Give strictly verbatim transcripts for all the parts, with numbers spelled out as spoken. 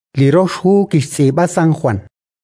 Liroshu kixtsiba San Juan.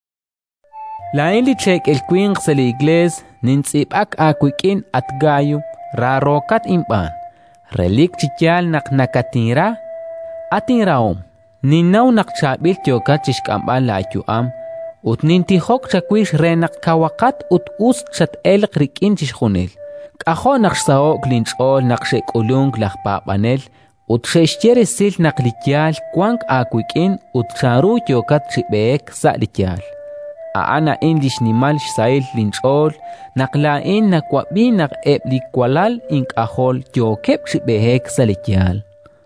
La en li chek el queen se la iglesia nintzibak akwikin at gayo rarokat impan. Relik chikyal nak nakatinra atinraom. Ninaw nakchabil tyokat chishkamban la ayuam. Ut nintihok chakwish renak kawakat ut us chat el krikin chishkhunil. Kaho naksaok linchol nakshek ulung lakpapanel. Ut sheshtiere sil naklikyal kwank akwikin ut charu tyokat chibek sa likyal. Aana indish nimal shsail linchol naklain nakwabi nak eblikwalal ink ahol tyokep chibehek sa likyal.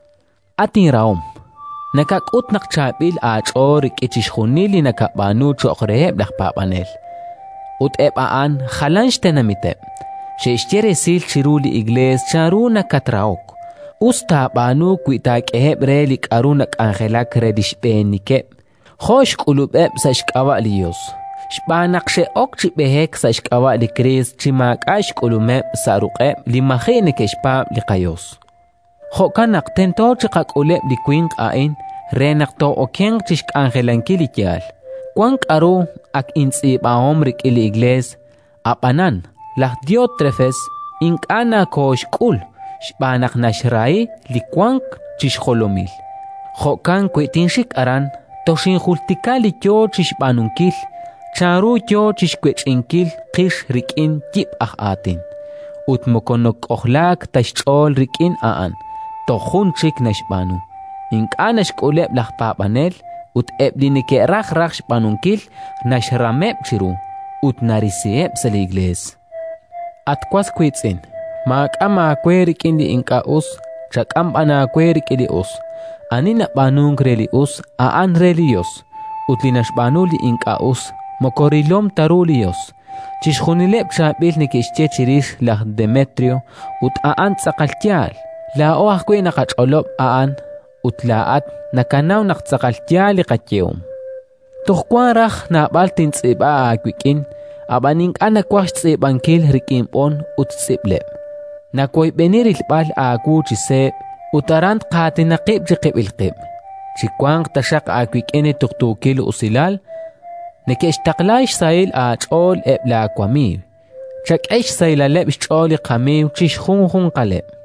Atin raom. Nakakut nakchabil achor ikichishkhunili nakabanu chokreheb lakpapanel. Ut eb aan khalansh tenamiteb. Sheshtiere sil chiruli igles charu nakatraok. Usta banu kuitak eheb relik arunak angelak redishbenike. Khosh kulubeb sa shkawa liyos. Shbanaqshe ok chibehek sa shkawa li kris chimak ash kulumeb sa ruqeb limakhine keshpab liqayos. Khokanak tento chikak uleb li kwink ain renak to okeng chishk angelanki likyal. Kwank aru ak intsiba omrik ili igles apanan lah diotrefes ink ana kosh kul. Shbanak nashrai likwank chishkolomil. Khokan kwetinshik aran toshin hultikali kyo chishbanunkil. Charu kyo chishkwechinkil kish rikin kip ah atin. Ut mokonok ohlak tashchol rikin aan. Tohun chik nashbanu. Ink anash kuleb lakpapanel. Ut eblinike rak rak shbanunkil nashrameb chiru. Ut narisieb sa igles. At kwas kwitsin. Mak ama kwerik indi inka us, chak am ana kwerik ili us. Anina banung reli us, aan relios. Utlinash banuli inka us, mokorilom tarulios. Chishkhunileb chabil nikishche chirish lah Demetrio, ut aan tsakaltial. La oah kwe nakacholop aan, utlaat nakanaw naktsakaltial ikatyeum. Tuhkwan rach na baltin tsiba akwikin, abaning anakwash tsibankil rikimpon ut tsibleb. Nakoy beniril bal aku chiseb utarant qati naqib jiqib ilqib chikwang tashaq akwikene tuktukil usilal nekeshtaqlaish sail achol ebla kwami chak'ish sailaleb choli qami chishkhun khun qaleb